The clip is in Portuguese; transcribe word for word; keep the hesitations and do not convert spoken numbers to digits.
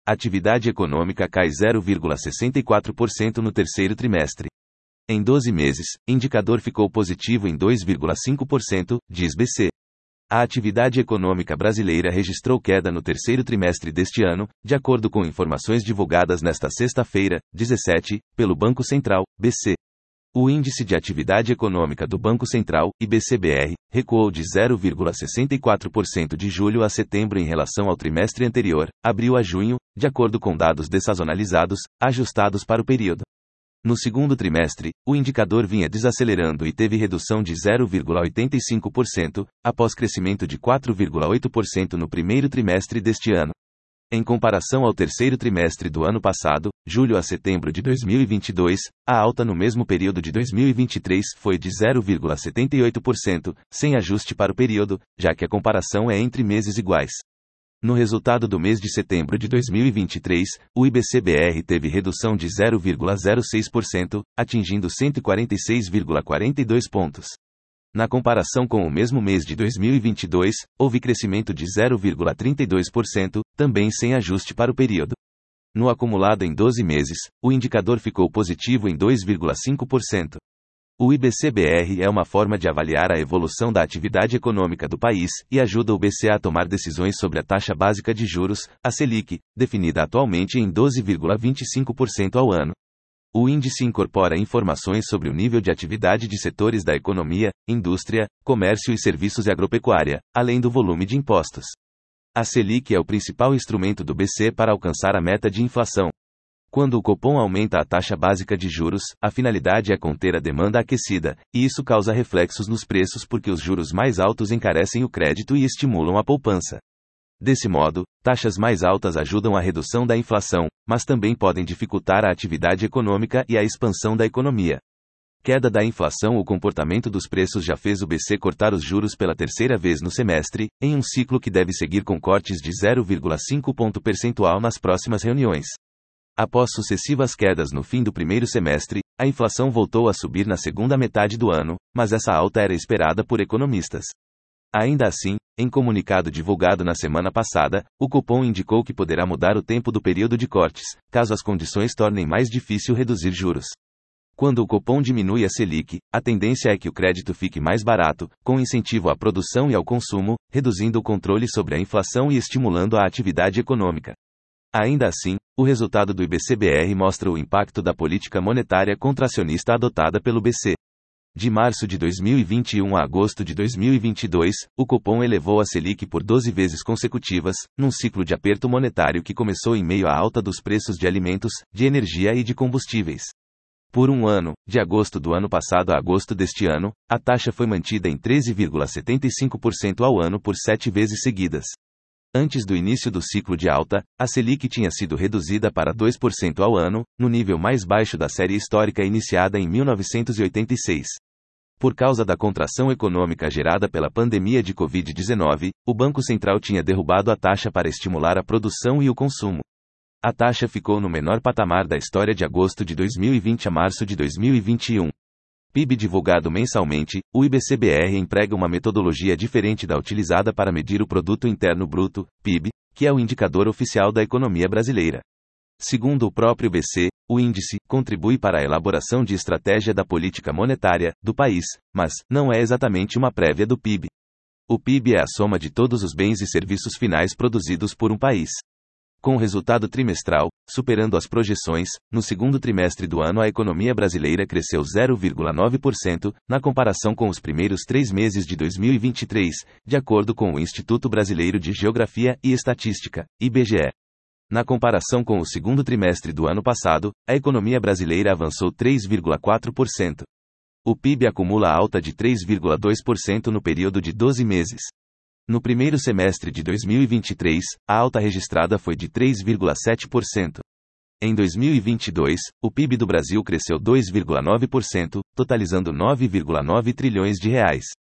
Atividade econômica cai zero vírgula sessenta e quatro por cento no terceiro trimestre. Em doze meses, indicador ficou positivo em dois vírgula cinco por cento, diz B C. A atividade econômica brasileira registrou queda no terceiro trimestre deste ano, de acordo com informações divulgadas nesta sexta-feira, dezessete, pelo Banco Central, B C. O Índice de Atividade Econômica do Banco Central, I B C B R, recuou de zero vírgula sessenta e quatro por cento de julho a setembro em relação ao trimestre anterior, abril a junho, de acordo com dados dessazonalizados, ajustados para o período. No segundo trimestre, o indicador vinha desacelerando e teve redução de zero vírgula oitenta e cinco por cento, após crescimento de quatro vírgula oito por cento no primeiro trimestre deste ano. Em comparação ao terceiro trimestre do ano passado, julho a setembro de dois mil e vinte e dois, a alta no mesmo período de dois mil e vinte e três foi de zero vírgula setenta e oito por cento, sem ajuste para o período, já que a comparação é entre meses iguais. No resultado do mês de setembro de dois mil e vinte e três, o I B C B R teve redução de zero vírgula zero seis por cento, atingindo cento e quarenta e seis vírgula quarenta e dois pontos. Na comparação com o mesmo mês de dois mil e vinte e dois, houve crescimento de zero vírgula trinta e dois por cento, também sem ajuste para o período. No acumulado em doze meses, o indicador ficou positivo em dois vírgula cinco por cento. O I B C B R é uma forma de avaliar a evolução da atividade econômica do país e ajuda o B C a tomar decisões sobre a taxa básica de juros, a Selic, definida atualmente em doze vírgula vinte e cinco por cento ao ano. O índice incorpora informações sobre o nível de atividade de setores da economia, indústria, comércio e serviços e agropecuária, além do volume de impostos. A Selic é o principal instrumento do B C para alcançar a meta de inflação. Quando o Copom aumenta a taxa básica de juros, a finalidade é conter a demanda aquecida, e isso causa reflexos nos preços porque os juros mais altos encarecem o crédito e estimulam a poupança. Desse modo, taxas mais altas ajudam a redução da inflação, mas também podem dificultar a atividade econômica e a expansão da economia. Queda da inflação. O comportamento dos preços já fez o B C cortar os juros pela terceira vez no semestre, em um ciclo que deve seguir com cortes de zero vírgula cinco ponto percentual nas próximas reuniões. Após sucessivas quedas no fim do primeiro semestre, a inflação voltou a subir na segunda metade do ano, mas essa alta era esperada por economistas. Ainda assim, em comunicado divulgado na semana passada, o Copom indicou que poderá mudar o tempo do período de cortes, caso as condições tornem mais difícil reduzir juros. Quando o Copom diminui a Selic, a tendência é que o crédito fique mais barato, com incentivo à produção e ao consumo, reduzindo o controle sobre a inflação e estimulando a atividade econômica. Ainda assim, o resultado do I B C B R mostra o impacto da política monetária contracionista adotada pelo B C. De março de dois mil e vinte e um a agosto de dois mil e vinte e dois, o Copom elevou a Selic por doze vezes consecutivas, num ciclo de aperto monetário que começou em meio à alta dos preços de alimentos, de energia e de combustíveis. Por um ano, de agosto do ano passado a agosto deste ano, a taxa foi mantida em treze vírgula setenta e cinco por cento ao ano por sete vezes seguidas. Antes do início do ciclo de alta, a Selic tinha sido reduzida para dois por cento ao ano, no nível mais baixo da série histórica iniciada em mil novecentos e oitenta e seis. Por causa da contração econômica gerada pela pandemia de covid dezenove, o Banco Central tinha derrubado a taxa para estimular a produção e o consumo. A taxa ficou no menor patamar da história de agosto de dois mil e vinte a março de dois mil e vinte e um. P I B divulgado mensalmente, o I B C B R emprega uma metodologia diferente da utilizada para medir o Produto Interno Bruto, P I B, que é o indicador oficial da economia brasileira. Segundo o próprio B C, o índice contribui para a elaboração de estratégia da política monetária do país, mas não é exatamente uma prévia do P I B. O P I B é a soma de todos os bens e serviços finais produzidos por um país. Com o resultado trimestral, superando as projeções, no segundo trimestre do ano a economia brasileira cresceu zero vírgula nove por cento, na comparação com os primeiros três meses de dois mil e vinte e três, de acordo com o Instituto Brasileiro de Geografia e Estatística, I B G E. Na comparação com o segundo trimestre do ano passado, a economia brasileira avançou três vírgula quatro por cento. O P I B acumula alta de três vírgula dois por cento no período de doze meses. No primeiro semestre de dois mil e vinte e três, a alta registrada foi de três vírgula sete por cento. Em dois mil e vinte e dois, o P I B do Brasil cresceu dois vírgula nove por cento, totalizando nove vírgula nove trilhões de reais.